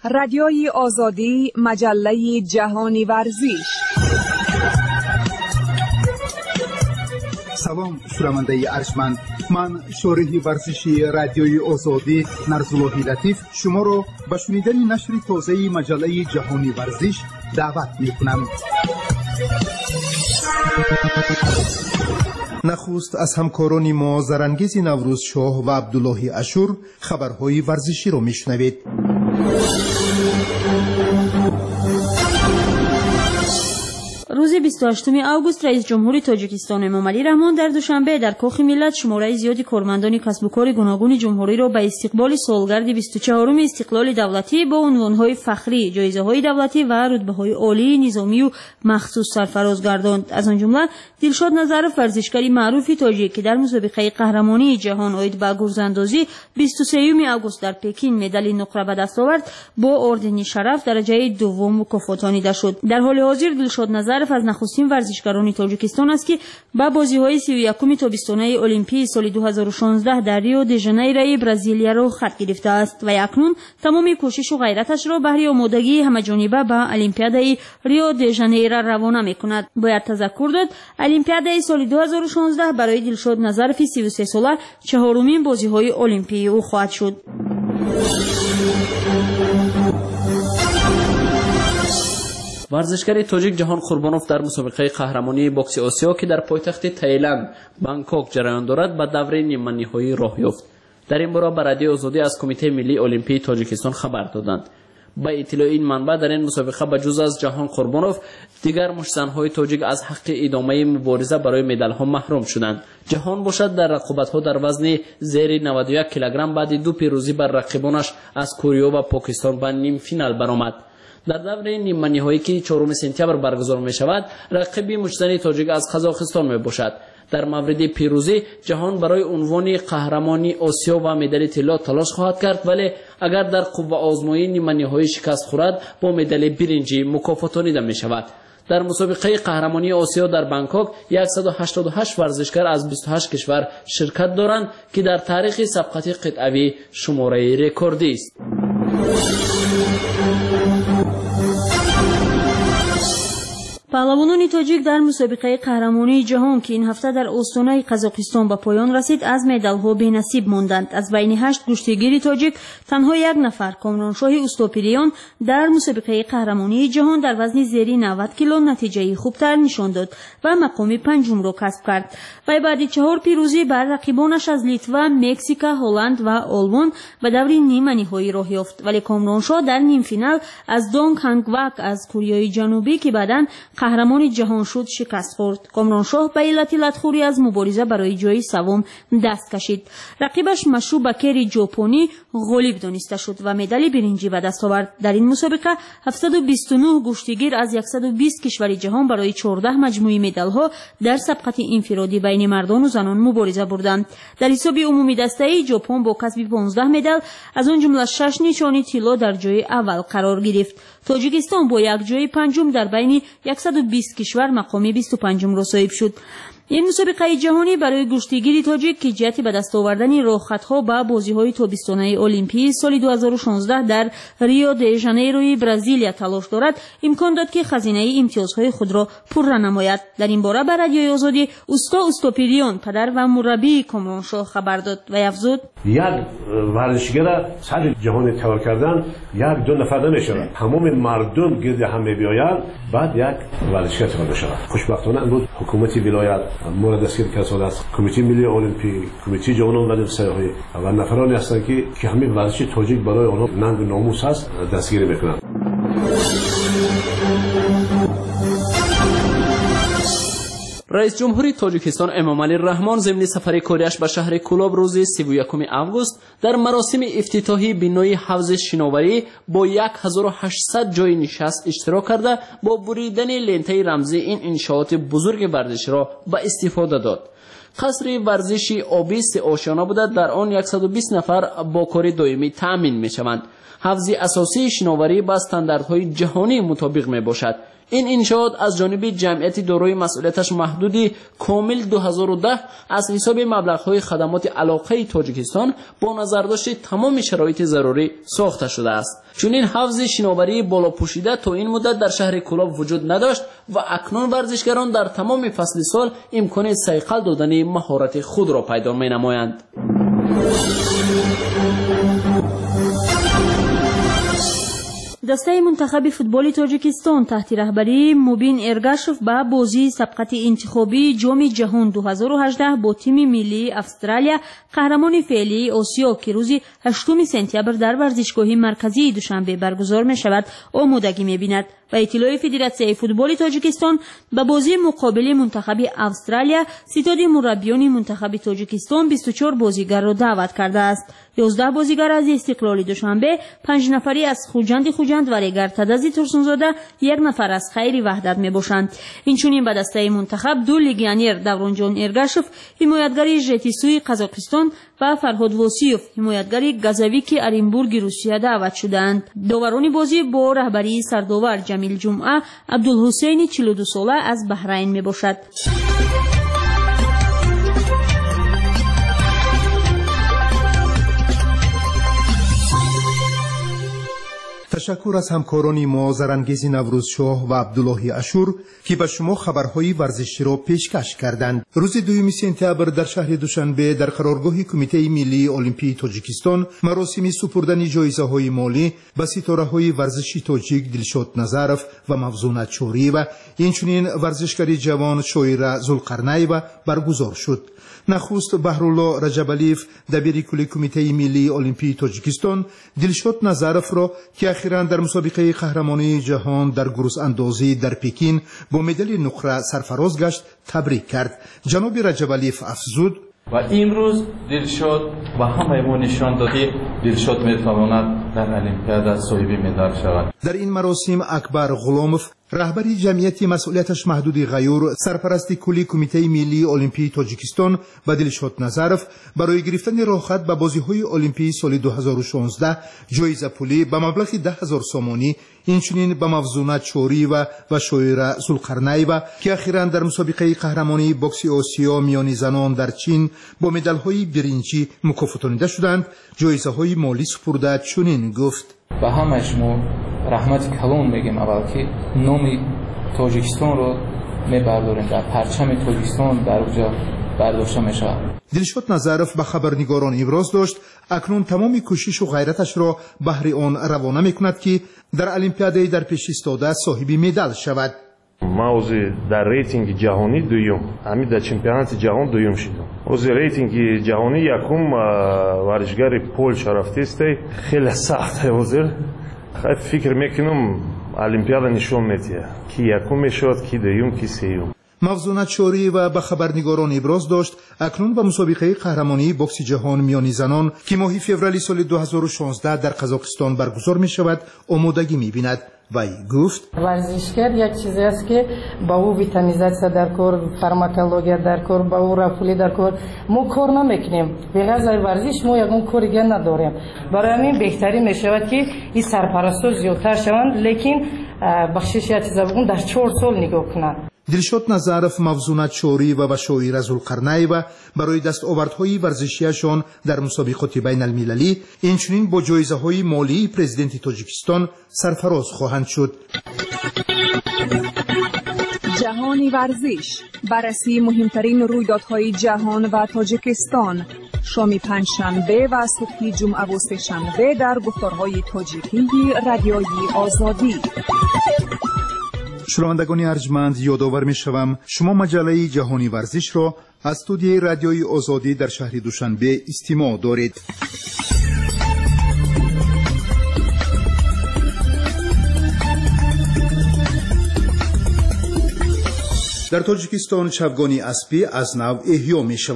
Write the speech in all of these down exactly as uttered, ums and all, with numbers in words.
رادیوی آزادی، مجله جهانی ورزش. سلام شنونده ارجمند، من شارح ورزشی رادیوی آزادی نرزالله لطیف شما را به شنیدن نشر تازه مجله جهانی ورزش دعوت می‌کنم. نخست از همکاران ما زرانگیز نوروز شاه و عبدالله اشور خبرهای ورزشی را میشنوید. روز بیست و هشتم آگوست رئیس جمهوری تاجیکستان امامعلی رحمان در دوشنبه در کاخ ملت شماره زیادی کارمندان کسب و کار گوناگون جمهوری را به استقبال سالگرد بیست و چهارم استقلال دولتی با عنوان‌های فخری، جایزه‌های دولتی و رتبه‌های عالی، نظامی و مخصوص سرفراز گرداند. از آن جمله دلشاد نظرف ورزشکاری معروف تاجیک که در مسابقه قهرمانی جهان عاید به گرزاندازی بیست و سوم آگوست در پکین مدال نقره به دست آورد، با اردن شرف درجه دوم مکافاتانیده شد. در حال حاضر دلشاد نظرف از نخستین ورزشکاران تاجیکستان است که به بازی‌های سی و یکم تابستانه المپیک سال دو هزار و شانزده در ریو د ژانیرو برزیلیا را خط گرفته است و اکنون تمام کوشش و غیرتش را بهر آمادگی همه‌جانبه به المپیادای ریو د ژانیرو روانه می‌کند. باید تذکر داد المپیادای سال دو هزار و شانزده برای دلشاد نظرف سی و سه ساله چهارمین بازی‌های المپیک او خواهد شد. ورزشکار تاجیک جهان قربانوف در مسابقه قهرمانی بوکس آسیا که در پایتخت تایلند بانکوک جریان دارد به دوره نیمه نهایی راه یافت. در این باره به رادیو آزادی از کمیته ملی المپیک تاجیکستان خبر دادند. با اطلاع این منبع در این مسابقه به جز از جهان قربانوف دیگر مشتزن‌های تاجیک از حق ادامه مبارزه برای مدال‌ها محروم شدند. جهان باشد در رقابت‌ها در وزن زیر نود و یک کیلوگرم بعد دو پیروزی بر رقیبانش از کره و پاکستان به نیم فینال برآمد. در دوره نیمه نهایی که چهارم سپتامبر برگزار می شود، رقیبی مشتزن تاجیک از قزاقستان می باشد. در مورد پیروزی جهان برای عنوان قهرمانی آسیا و مدال طلا تلاش خواهد کرد، ولی اگر در قوه آزمایی نیمه نهایی شکست خورد با مدال برنجی مکافاتانیده می شود. در مسابقه قهرمانی آسیا در بانکوک صد و هشتاد و هشت ورزشکار از بیست و هشت کشور شرکت دارند که در تاریخ سبقت قطعوی شماره رکوردی است. پهلوانان تاجیک در مسابقه قهرمانی جهان که این هفته در استانه قزاقستان به پایان رسید از مدال‌ها بی‌نصیب ماندند. از بین هشت کشتیگیر تاجیک تنها یک نفر کامرانشاه اوستاپیریان در مسابقه قهرمانی جهان در وزن زیر نود کیلو نتیجه خوبتر نشان داد و مقام پنجم را کسب کرد. و بعد چهار پیروزی بر رقیبانش از لیتوا، مکزیک، هلند و آلمان به دور نیمه نهایی راه یافت، ولی کامرانشاه در نیم فینال از دونگ هانگ وک از کره جنوبی که بعداً قهرمان جهان شد شکست خورد. کامرانشاه به علت لطخوری از مبارزه برای جای سوم دست کشید. رقیبش مشروع بکری ژاپنی غالب دانسته شد و مدال برنجی به دست آورد. در این مسابقه هفتصد و بیست و نه کشتیگیر از صد و بیست کشور جهان برای چهارده مجموعه مدال‌ها در سبقت انفرادی بین مردان و زنان مبارزه بردند. در حساب عمومی دسته ژاپن با کسب پانزده مدال از آن جمله شش نشانی طلا در جای اول قرار گرفت. تاجیکستان با یک جای پنجم در بین صد و بیست کشور مقام بیست و پنجم را صاحب شد. این مسابقه جهانی برای کشتیگیری تاجیک که جهت به دست آوردن راهخطها به بازی‌های تابستانه المپیک سال دو هزار و شانزده در ریو د ژانیرو برزیلیا تلاش دارد، امکان داد که خزینه امتیازهای خود را پر نماید. در این باره به رادیوی آزادی اوستا اوستاپیریان پدر و مربی کامرانشاه خبر داد و افزود: یک ورزشگر صدر جهان تبار کردن یک دو نفر نمی‌شود، تمام مردم گرد هم می‌آیند، بعد یک ورزشگر تبار بشود. خوشبختانه امروز حکومت ولایت مورد دستگیر کسان است، کمیته ملی المپیک، کمیته جهانی و سیاحی و نفرانی هستند که که همین ورزش تاجیک برای آنها ننگ و ناموس است دستگیری میکنند. رئیس جمهوری تاجیکستان امامعلی رحمان ضمن سفر کاریش به شهر کولاب روز سی و یکم آگوست در مراسم افتتاحی بنای حوض شناوری با هزار و هشتصد جای نشست اشتراک کرده با بریدن لنته رمزی این انشاءات بزرگ ورزش را به استفاده داد. قصر ورزشی آبی سه آشیانه بوده، در آن صد و بیست نفر با کار دائمی تأمین می شوند. حفظ اساسی شناوری با استانداردهای جهانی مطابق می باشد. این انشاءات از جانب جمعیت دارای مسئولیتش محدودی کامل دو هزار و ده از حساب مبلغ‌های خدمات علاقه تاجیکستان با نظر داشت تمام شرایط ضروری ساخته شده است. چون این حفظ شناوری بالا پوشیده تا این مدت در شهر کلاب وجود نداشت و اکنون ورزشگران در تمام فصل سال امکان صیقل دادن مهارت خود را پیدا می‌نمایند. دسته منتخب فوتبال تاجیکستان تحت رهبری موبین ارگاشوف به بازی سبقت انتخابی جام جهان دو هزار و هجده با تیم ملی استرالیا قهرمان فعلی آسیا که روز هشتم سپتامبر در ورزشگاه مرکزی دوشنبه برگزار می شود آمادگی می بیند و اطلاع فدراسیون فوتبال تاجیکستان به بازی مقابل منتخب استرالیا ستاد مربیان منتخب تاجیکستان بیست و چهار بازیگر را دعوت کرده است. یازده بازیگر از استقلال دوشنبه، پنج نفری از خوجند خوجند و ریگر تدزی ترسونزاده، یک نفر از خیر وحدت می باشند. اینچنین به دسته منتخب دو لیگیونر دورانجان ارگاشوف، حمایتگر ژتیسوی قزاقستان و فرهاد واسیوف، حمایتگر گازاویک ارینبورگ روسیه دعوت شدند. داوران بازی با رهبری سرداور جمیل جمعه عبدالحسین چهل و دو ساله از بحرین می باشد. تشکر از همکاران ما زرانگیز نوروزشاه و عبدالله اشور که به شما خبرهای ورزشی را پیشکش کردند. روز دوم سپتامبر در شهر دوشنبه در قرارگاه کمیته ملی المپی تاجیکستان مراسم سپردن جایزه‌های مالی به ستاره‌های ورزشی تاجیک دلشاد نظرف و مفزون چوری و اینچنین ورزشکار جوان شویره ذوالقرنی‌وا برگزار شد. نخست بهرالله رجبالیف دبیر کل کمیته ملی المپی تاجیکستان دلشاد نظرف را که اخیراً در مسابقه قهرمانی جهان در گروس اندازی در پکین با مدال نقره سرفراز گشت تبریک کرد. جناب رجبالیف افزود: و امروز دلشاد و همه ما نشان دادیم دلشاد میتواند در المپیاد صاحب مدال شود. در این مراسم اکبر غلاموف رهبری جمعیت مسئولیتش محدود غیور سرپرست کلی کمیته ملی المپی تاجیکستان و دلشاد نظرف برای گرفتن راهخط به بازی‌های المپی سال دو هزار و شانزده جایزه پولی به مبلغ ده هزار سامانی اینچنین به مفزونه چوری و و شویره ذوالقرنی‌وا که اخیراً در مسابقه قهرمانی بوکس آسیا میان زنان در چین با مدال‌های برنجی مکافاتانیده شدند جایزه‌های مالی سپرده چنین گفت: به همه شما رحمت کلان میگیم اول که نام تاجیکستان رو میبرداریم در پرچم تاجیکستان در اونجا برداشته میشه. دلشاد نظرف به خبرنگاران ابراز داشت اکنون تمام کوشش و غیرتش را بهر آن روانه میکند که در المپیاد در پیش ایستاده صاحب مدال شود. ما اوز در ریتینگ جهانی دویم، همین در چمپیونات جهان دویم شدم. اوز ریتینگ جهانی یکم ورزشگر پولش رفته است، خیلی سخته اوزر. خیلی فکر میکنم المپیاد نشون میده کی یکم میشد کی دویم کی سوم. مفزونه چوری و به خبرنگاران ابراز داشت اکنون به مسابقه قهرمانی بوکس جهان میان زنان که ماه فوریه سال دو هزار و شانزده در قزاقستان برگزار می شود آمادگی می بیند. وی گفت: ورزشگر یک چیزی است که با او ویتامینیزاسیا در کار، فارماکولوژی در کار، با او رفولی در کار ما کار نمیکنیم. به غیر ورزش ما یگان کاری دیگر نداریم. برای همین بهتری می شود که این سرپرستا زیادتر شوند، لیکن بخشش یک چیزا بگم در چهار سال نگاه کنند. دلشاد نظرف مفزونه چوری و شویره ذوالقرنی‌وا برای دستاوردهای ورزشیشان در مسابقات بین المللی اینچنین با جایزه‌های مالی پرزیدنت تاجیکستان سرفراز خواهند شد. جهانی ورزش، بررسی مهمترین رویدادهای جهان و تاجیکستان، شام پنجشنبه و صبح جمعه و سه‌شنبه در گفتارهای تاجیکی رادیوی آزادی. شنوندگان ارجمند، یادآور می‌شوم شما مجله جهانی ورزش را از استودیوی رادیوی آزادی در شهر دوشنبه استماع دارید. در تاجیکستان چوگانی اسبی از نو احیا می شود.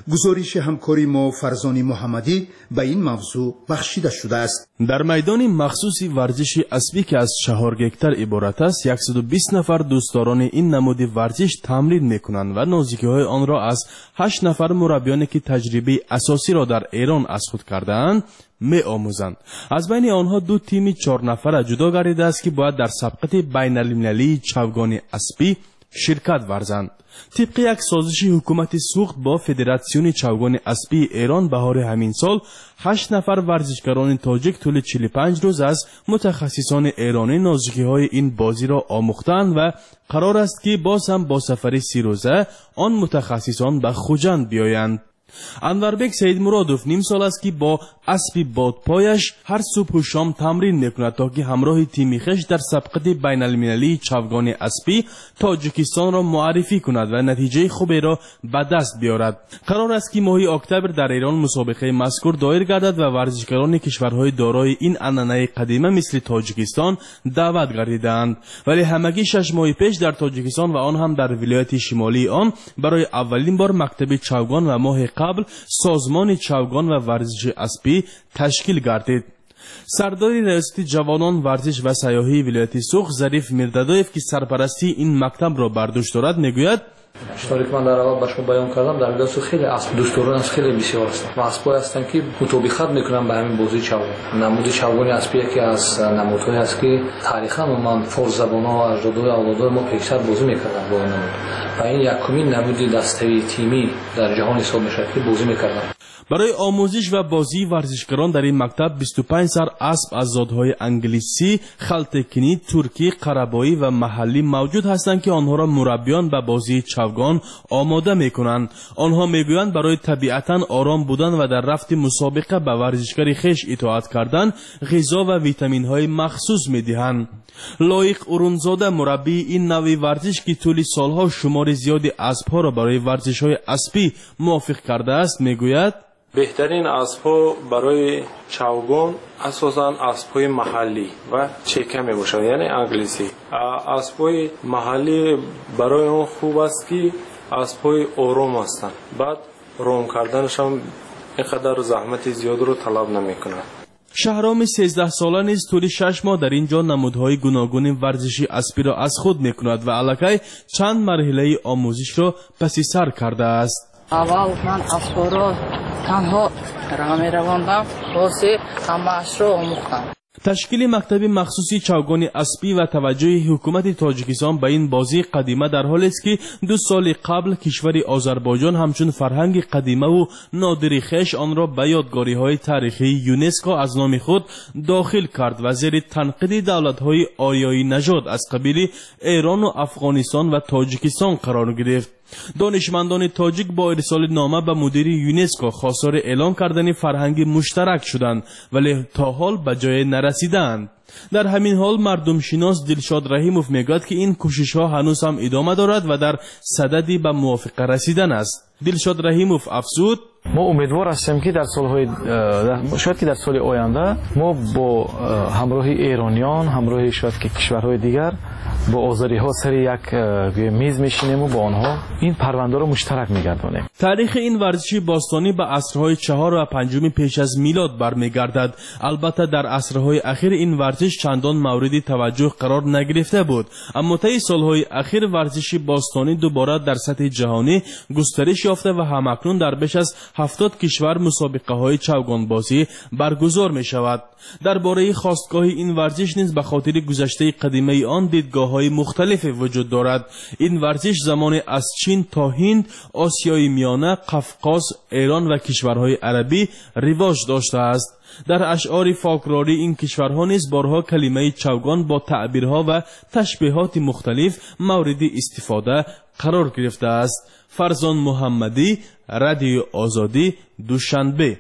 گزارش همکاری ما فرزان محمدی به این موضوع بخشیده شده است. در میدان مخصوصی ورزش اسبی که از چهار گکتر عبارت است، صد و بیست نفر دوستداران این نمود ورزش تمرین میکنند و نازکی‌های آن را از هشت نفر مربیانی که تجربه اساسی را در ایران از خود کرده‌اند می آموزند. از بین آنها دو تیم چهار نفره جدا گردیده است که باید در سبقت بین المللی چوگان اسبی شرکت ورزند. طبق یک سازش حکومت سوخت با فدراسیون چوگان اسبی ایران بهار همین سال، هشت نفر ورزشکاران تاجیک طول چهل و پنج روز از متخصصان ایرانی نازکی‌های این بازی را آموختند و قرار است که باز هم با سفر سی روزه آن متخصصان به خوجند بیایند. انوربک سید مرادوف نیم سال است که با اسبی بادپایش هر صبح و شام تمرین میکند تا که همراه تیم خویش در سبقت بین المللی چوگان اسبی تاجیکستان را معرفی کند و نتیجه خوبی را به دست بیارد. قرار است که ماه اکتبر در ایران مسابقه مذکور دایر گردد و ورزشکاران کشورهای دارای این عنعنه قدیمه مثل تاجیکستان دعوت گردیدند، ولی همگی شش ماه پیش در تاجیکستان و آن هم در ولایت شمالی آن برای اولین بار مکتب چوگان و ماه قبل سازمان چوگان و ورزش اسبی تشکیل گردید. سردار ریاست جوانان ورزش و سیاحی ولایت سوخت ظریف میردادویف که سرپرستی این مکتب را بر دوش دارد میگوید: اشتراک من در اول به شما بیان کردم، در ولایت سوخت خیلی اسب دوستداران از خیلی بسیار هستند و اسبایی هستند که مطابقت میکنن به همین بازی چوگان. نمود چوگان اسبی یکی از نمودهایی است که تاریخا من فارس زبان‌ها و اجدادهای اولادای ما پیشتر بازی میکردن با این نمود و این یکمین نمود دسته‌ای تیمی در جهان حساب میشه که بازی میکردن. برای آموزش و بازی ورزشکاران در این مکتب بیست و پنج سر اسب از زادهای انگلیسی، خلطکنی، ترکی، قربایی و محلی موجود هستند که آنها را مربیان به بازی چوگان آماده میکنند. آنها میگویند برای طبیعتا آرام بودن و در رفت مسابقه به ورزشکار خویش اطاعت کردن غذا و ویتامین های مخصوص میدهند. لایق اورونزاده مربی این نوع ورزش که طول سالها شمار زیادی اسبها را برای ورزش های اسبی موافق کرده است میگوید: بهترین اسب‌ها برای چوگان اساساً اسب‌های محلی و چکه میباشد، یعنی انگلیسی. اسب‌های محلی برای اون خوب است که اسب‌های آرام هستند، بعد رام کردنش هم اینقدر زحمت زیاد رو طلب نمی‌کند. شهرام سیزده ساله نیز طول شش ماه در اینجا نمودهای گوناگون ورزشی اسبی را از خود میکند و علاقه چند مرحله آموزش را پس سر کرده است. اول من اسبا را تنها راه می‌راندم، واسه همه‌اش را آموختم. تشکیل مکتب مخصوصی چوگان اسبی و توجه حکومت تاجیکستان به این بازی قدیمه در حالی است که دو سال قبل کشور آذربایجان همچون فرهنگ قدیمه و نادر خویش آن را به یادگاری‌های تاریخی یونسکو از نام خود داخل کرد و زیر تنقید دولت‌های آریایی نژاد از قبیل ایران و افغانستان و تاجیکستان قرار گرفت. دانشمندان تاجیک با ارسال نامه به مدیر یونسکو خواستار اعلان کردن فرهنگ مشترک شدند ولی تا حال به جای نرسیدند. در همین حال مردم شناس دلشاد رحیموف میگوید که این کوشش ها هنوز هم ادامه دارد و در صددی به موافقه رسیدن است. دلشاد رحیموف افزود: ما امیدوار هستیم که در سالهای شاید که در سال آینده ما با همراه ایرانیان، همراه شاید که کشورهای دیگر با آذری ها سر یک میز میشینیم و با آنها این پرونده را مشترک میگردانیم. تاریخ این ورزش باستانی به عصرهای چهار و پنجم پیش از میلاد برمیگردد. البته در عصرهای اخیر این ورزش چندان مورد توجه قرار نگرفته بود، اما طی سالهای اخیر ورزش باستانی دوباره در سطح جهانی گسترش یافته و همکنون در بیش از هفتاد کشور مسابقه های چوگان بازی برگزار می شود. درباره خواستگاه این ورزش نیز به خاطر گذشته قدیمی آن دیدگاه های مختلف وجود دارد. این ورزش زمان از چین تا هند، آسیای میانه، قفقاز، ایران و کشورهای عربی رواج داشته است. در اشعار فولکلوری این کشورها نیز بارها کلمه چوگان با تعبیرها و تشبیهات مختلف مورد استفاده قرار گرفته است. فرزان محمدی، رادیو آزادی، دوشنبه.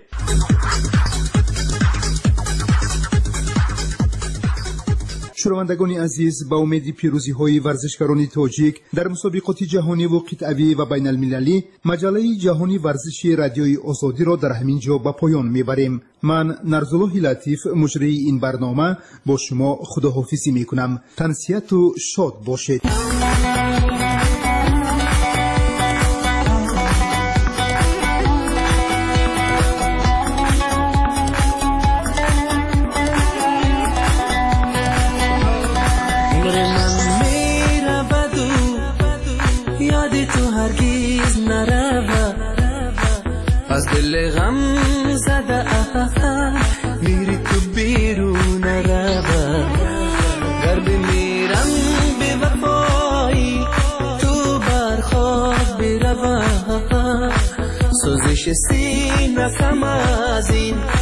شنوندگان عزیز، با امید پیروزی های ورزشکاران تاجیک در مسابقات جهانی و قطعی و بین المللی، مجله جهانی ورزشی رادیوی آزادی را در همین جا به پایان میبریم. من نرزالله لطیف مجری این برنامه با شما خداحافظی میکنم. تنسیت و شاد باشید. دل غم زده میری تو بیرون روا گر بمیرم به وفایی تو برخواب بروا سوزش سینه کم از این